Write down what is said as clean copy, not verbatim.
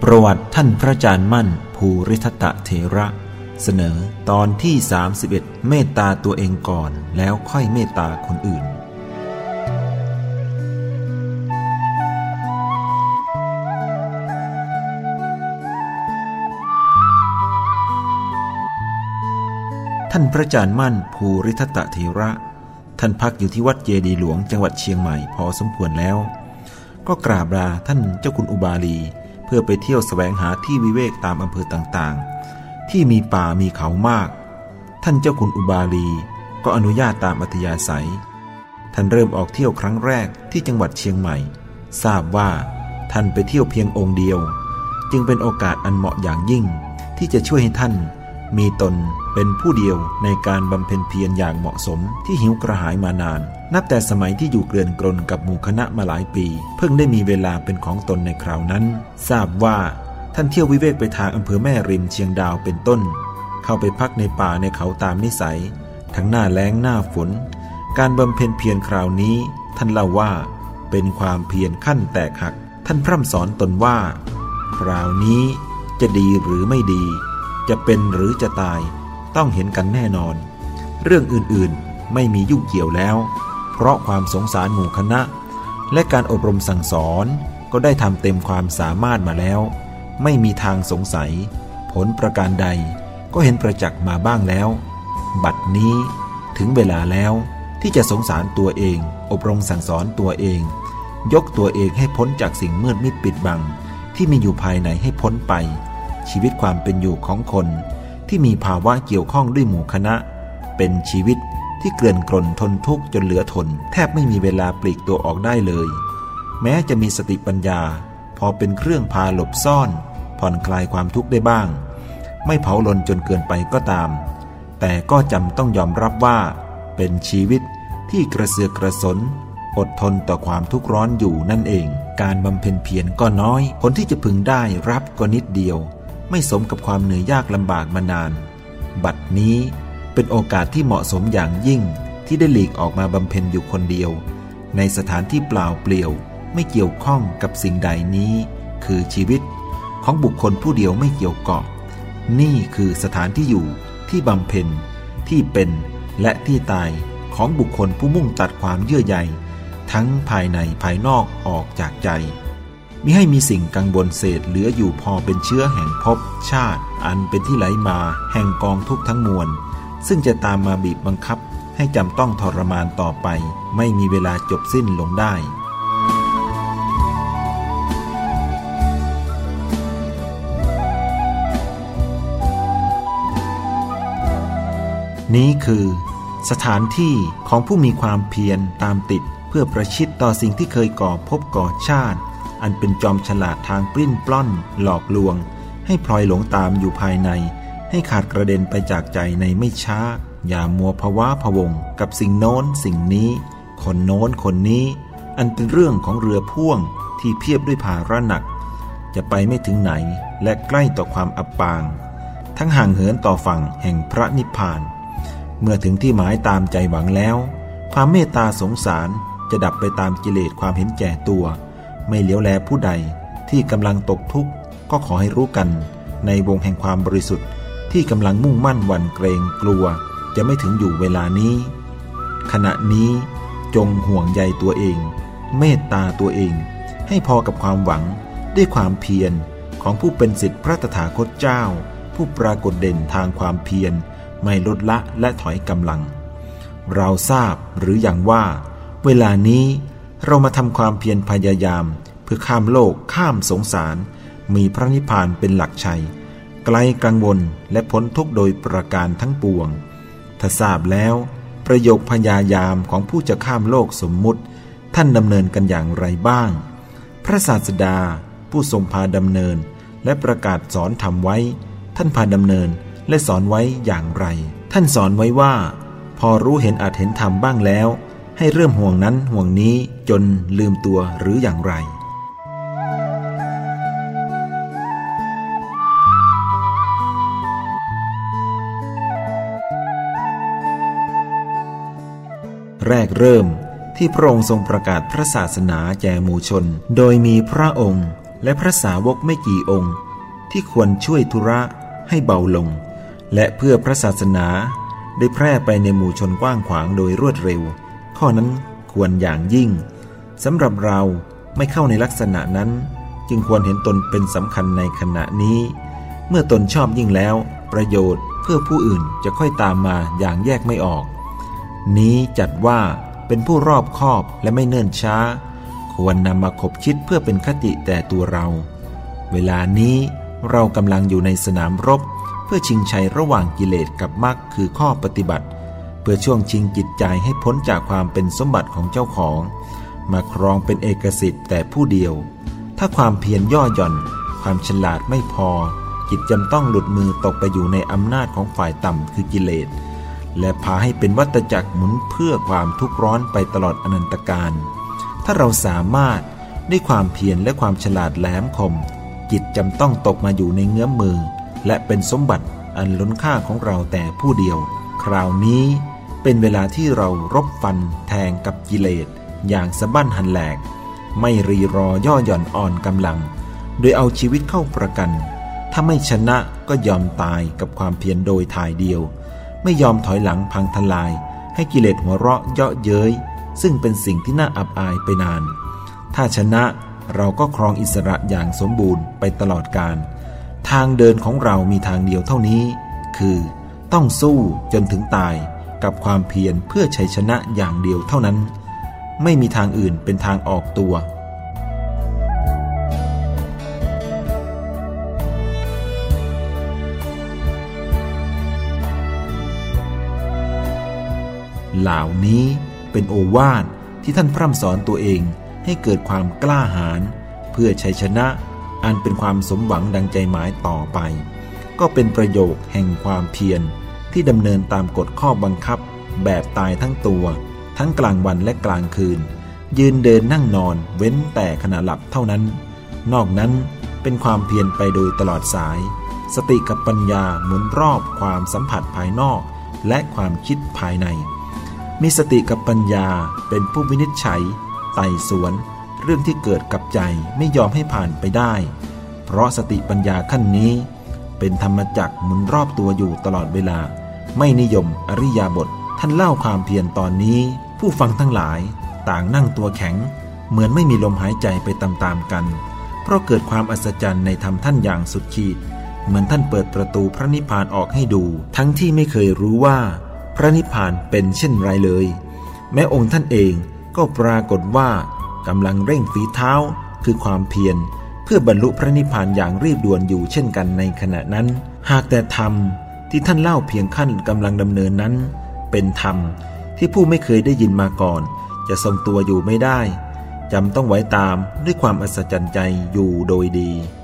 ประวัติท่านพระอาจารย์มั่นภูริทัตตเถระเสนอตอนที่31เมตตาตัวเองก่อนแล้วค่อยเมตตาคนอื่นท่านพระอาจารย์มั่นภูริทัตตเถระท่านพักอยู่ที่วัดเจดีย์หลวงจังหวัดเชียงใหม่พอสมควรแล้วก็กราบลาท่านเจ้าคุณอุบาลีเพื่อไปเที่ยวแสวงหาที่วิเวกตามอำเภอต่างๆที่มีป่ามีเขามากท่านเจ้าคุณอุบาลีก็อนุญาตตามอัธยาศัยท่านเริ่มออกเที่ยวครั้งแรกที่จังหวัดเชียงใหม่ทราบว่าท่านไปเที่ยวเพียงองค์เดียวจึงเป็นโอกาสอันเหมาะอย่างยิ่งที่จะช่วยให้ท่านมีตนเป็นผู้เดียวในการบำเพ็ญเพียรอย่างเหมาะสมที่หิวกระหายมานานนับแต่สมัยที่อยู่เกลื่อนกลนกับหมู่คณะมาหลายปีเพิ่งได้มีเวลาเป็นของตนในคราวนั้นทราบว่าท่านเที่ยววิเวกไปทางอำเภอแม่ริมเชียงดาวเป็นต้นเข้าไปพักในป่าในเขาตามนิสัยทั้งหน้าแล้งหน้าฝนการบำเพ็ญเพียรคราวนี้ท่านเล่าว่าเป็นความเพียรขั้นแตกหักท่านพร่ำสอนตนว่าคราวนี้จะดีหรือไม่ดีจะเป็นหรือจะตายต้องเห็นกันแน่นอนเรื่องอื่นๆไม่มียุ่งเกี่ยวแล้วเพราะความสงสารหมู่คณะและการอบรมสั่งสอนก็ได้ทำเต็มความสามารถมาแล้วไม่มีทางสงสัยผลประการใดก็เห็นประจักษ์มาบ้างแล้วบัดนี้ถึงเวลาแล้วที่จะสงสารตัวเองอบรมสั่งสอนตัวเองยกตัวเองให้พ้นจากสิ่งมืดมิดปิดบังที่มีอยู่ภายในให้พ้นไปชีวิตความเป็นอยู่ของคนที่มีภาวะเกี่ยวข้องด้วยหมู่คณะเป็นชีวิตที่เกลื่อนกล่นทนทุกข์จนเหลือทนแทบไม่มีเวลาปลีกตัวออกได้เลยแม้จะมีสติปัญญาพอเป็นเครื่องพาหลบซ่อนผ่อนคลายความทุกข์ได้บ้างไม่เผาลนจนเกินไปก็ตามแต่ก็จำต้องยอมรับว่าเป็นชีวิตที่กระเสือกกระสนอดทนต่อความทุกข์ร้อนอยู่นั่นเองการบำเพ็ญเพียรก็น้อยผลที่จะพึงได้รับก็นิดเดียวไม่สมกับความเหนื่อยยากลำบากมานานบัดนี้เป็นโอกาสที่เหมาะสมอย่างยิ่งที่ได้หลีกออกมาบำเพ็ญอยู่คนเดียวในสถานที่เปล่าเปลี่ยวไม่เกี่ยวข้องกับสิ่งใดนี้คือชีวิตของบุคคลผู้เดียวไม่เกี่ยวเกาะนี่คือสถานที่อยู่ที่บำเพ็ญที่เป็นและที่ตายของบุคคลผู้มุ่งตัดความเยื่อใยทั้งภายในภายนอกออกจากใจมิให้มีสิ่งกังวลเศษเหลืออยู่พอเป็นเชื้อแห่งภพชาติอันเป็นที่ไหลมาแห่งกองทุกข์ทั้งมวลซึ่งจะตามมาบีบบังคับให้จำต้องทรมานต่อไปไม่มีเวลาจบสิ้นลงได้นี้คือสถานที่ของผู้มีความเพียรตามติดเพื่อประชิดต่อสิ่งที่เคยก่อภพก่อชาติอันเป็นจอมฉลาดทางปลิ้นปล้อนหลอกลวงให้พลอยหลงตามอยู่ภายในให้ขาดกระเด็นไปจากใจในไม่ช้าอย่ามัวภาวะพะวงกับสิ่งโน้นสิ่งนี้คนโน้นคนนี้อันเป็นเรื่องของเรือพ่วงที่เพียบด้วยภาระหนักจะไปไม่ถึงไหนและใกล้ต่อความอับปางทั้งห่างเหินต่อฝั่งแห่งพระนิพพานเมื่อถึงที่หมายตามใจหวังแล้วความเมตตาสงสารจะดับไปตามกิเลสความเห็นแก่ตัวไม่เหลียวแลผู้ใดที่กำลังตกทุกข์ก็ขอให้รู้กันในวงแห่งความบริสุทธิ์ที่กำลังมุ่งมั่นหวั่นเกรงกลัวจะไม่ถึงอยู่เวลานี้ขณะนี้จงห่วงใยตัวเองเมตตาตัวเองให้พอกับความหวังด้วยความเพียรของผู้เป็นศิษย์พระตถาคตเจ้าผู้ปรากฏเด่นทางความเพียรไม่ลดละและถอยกำลังเราทราบหรืออย่างว่าเวลานี้เรามาทำความเพียรพยายามเพื่อข้ามโลกข้ามสงสารมีพระนิพพานเป็นหลักชัยไกลกังวลและพ้นทุกข์โดยประการทั้งปวงถ้าทราบแล้วประโยคพยายามของผู้จะข้ามโลกสมมุติท่านดำเนินกันอย่างไรบ้างพระศาสดาผู้ทรงพาดำเนินและประกาศสอนธรรมไว้ท่านพาดำเนินและสอนไว้อย่างไรท่านสอนไว้ว่าพอรู้เห็นอาจเห็นธรรมบ้างแล้วให้เริ่มห่วงนั้นห่วงนี้จนลืมตัวหรืออย่างไรแรกเริ่มที่พระองค์ทรงประกาศพระศาสนาแก่หมู่ชนโดยมีพระองค์และพระสาวกไม่กี่องค์ที่ควรช่วยธุระให้เบาลงและเพื่อพระศาสนาได้แพร่ไปในหมู่ชนกว้างขวางโดยรวดเร็วข้อนั้นควรอย่างยิ่งสำหรับเราไม่เข้าในลักษณะนั้นจึงควรเห็นตนเป็นสำคัญในขณะนี้เมื่อตนชอบยิ่งแล้วประโยชน์เพื่อผู้อื่นจะค่อยตามมาอย่างแยกไม่ออกนี้จัดว่าเป็นผู้รอบคอบและไม่เนิ่นช้าควรนำมาคบคิดเพื่อเป็นคติแต่ตัวเราเวลานี้เรากำลังอยู่ในสนามรบเพื่อชิงชัยระหว่างกิเลสกับมรรคคือข้อปฏิบัติเพื่อช่วงชิงจิตใจให้พ้นจากความเป็นสมบัติของเจ้าของมาครองเป็นเอกสิทธิ์แต่ผู้เดียวถ้าความเพียรย่อหย่อนความฉลาดไม่พอจิตจำต้องหลุดมือตกไปอยู่ในอำนาจของฝ่ายต่ำคือกิเลสและพาให้เป็นวัฏจักรหมุนเพื่อความทุกข์ร้อนไปตลอดอนันตกาลถ้าเราสามารถด้วยความเพียรและความฉลาดแหลมคมจิตจำต้องตกมาอยู่ในเงื้อมมือและเป็นสมบัติอันล้นค่าของเราแต่ผู้เดียวคราวนี้เป็นเวลาที่เรารบฟันแทงกับกิเลสอย่างสะบั้นหันแหลกไม่รีรอย่อหย่อนอ่อนกำลังโดยเอาชีวิตเข้าประกันถ้าไม่ชนะก็ยอมตายกับความเพียรโดยถ่ายเดียวไม่ยอมถอยหลังพังทลายให้กิเลสหัวเราะเยาะเย้ยซึ่งเป็นสิ่งที่น่าอับอายไปนานถ้าชนะเราก็ครองอิสระอย่างสมบูรณ์ไปตลอดกาลทางเดินของเรามีทางเดียวเท่านี้คือต้องสู้จนถึงตายกับความเพียรเพื่อชัยชนะอย่างเดียวเท่านั้นไม่มีทางอื่นเป็นทางออกตัวเหล่านี้เป็นโอวาทที่ท่านพร่ำสอนตัวเองให้เกิดความกล้าหาญเพื่อชัยชนะอันเป็นความสมหวังดังใจหมายต่อไปก็เป็นประโยคแห่งความเพียรที่ดำเนินตามกฎข้อบังคับแบบตายทั้งตัวทั้งกลางวันและกลางคืนยืนเดินนั่งนอนเว้นแต่ขณะหลับเท่านั้นนอกนั้นเป็นความเพียรไปโดยตลอดสายสติกับปัญญาหมุนรอบความสัมผัสภายนอกและความคิดภายในมีสติกับปัญญาเป็นผู้วินิจฉัยไต่สวนเรื่องที่เกิดกับใจไม่ยอมให้ผ่านไปได้เพราะสติปัญญาขั้นนี้เป็นธรรมจักรหมุนรอบตัวอยู่ตลอดเวลาไม่นิยมอริยบทท่านเล่าความเพียรตอนนี้ผู้ฟังทั้งหลายต่างนั่งตัวแข็งเหมือนไม่มีลมหายใจไปตามๆกันเพราะเกิดความอัศจรรย์ในธรรมท่านอย่างสุดขีดเหมือนท่านเปิดประตูพระนิพพานออกให้ดูทั้งที่ไม่เคยรู้ว่าพระนิพพานเป็นเช่นไรเลยแม้องค์ท่านเองก็ปรากฏว่ากำลังเร่งฝีเท้าคือความเพียรเพื่อบรรลุพระนิพพานอย่างรีบด่วนอยู่เช่นกันในขณะนั้นหากแต่ธรรมที่ท่านเล่าเพียงขั้นกำลังดำเนินนั้นเป็นธรรมที่ผู้ไม่เคยได้ยินมาก่อนจะทรงตัวอยู่ไม่ได้จำต้องไว้ตามด้วยความอัศจรรย์ใจอยู่โดยดี